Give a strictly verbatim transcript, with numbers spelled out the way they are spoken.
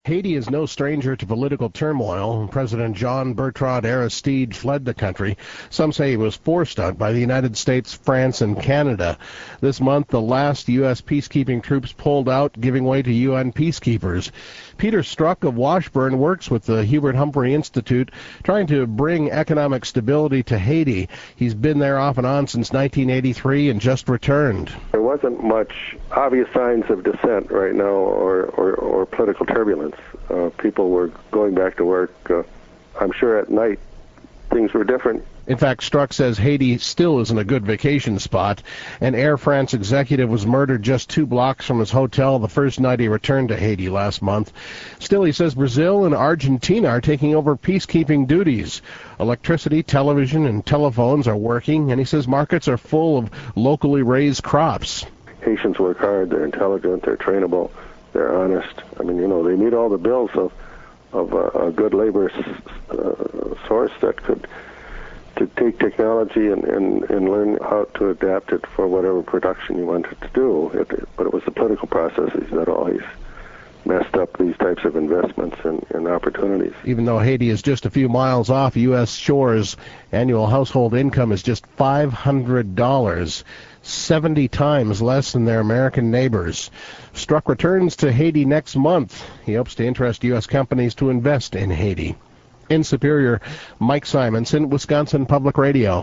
Haiti is no stranger to political turmoil. President Jean-Bertrand Aristide fled the country. Some say he was forced out by the United States, France, and Canada. This month, the last U S peacekeeping troops pulled out, giving way to U N peacekeepers. Peter Struck of Washburn works with the Hubert Humphrey Institute, trying to bring economic stability to Haiti. He's been there off and on since nineteen eighty-three and just returned. There wasn't much obvious signs of dissent right now or, or, or political turbulence. Uh, people were going back to work. Uh, I'm sure at night things were different. In fact, Struck says Haiti still isn't a good vacation spot. An Air France executive was murdered just two blocks from his hotel the first night he returned to Haiti last month. Still, he says Brazil and Argentina are taking over peacekeeping duties. Electricity, television, and telephones are working, and he says markets are full of locally raised crops. Haitians work hard, they're intelligent, they're trainable, they're honest. I mean, you know, they meet all the bills of, of a, a good labor uh, source that could to take technology and, and, and learn how to adapt it for whatever production you wanted to do. It, but it was the political processes that always messed up these types of investments and, and opportunities. Even though Haiti is just a few miles off U S shores, annual household income is just five hundred dollars, seventy times less than their American neighbors. Struck returns to Haiti next month. He hopes to interest U S companies to invest in Haiti. In Superior, Mike Simonson, Wisconsin Public Radio.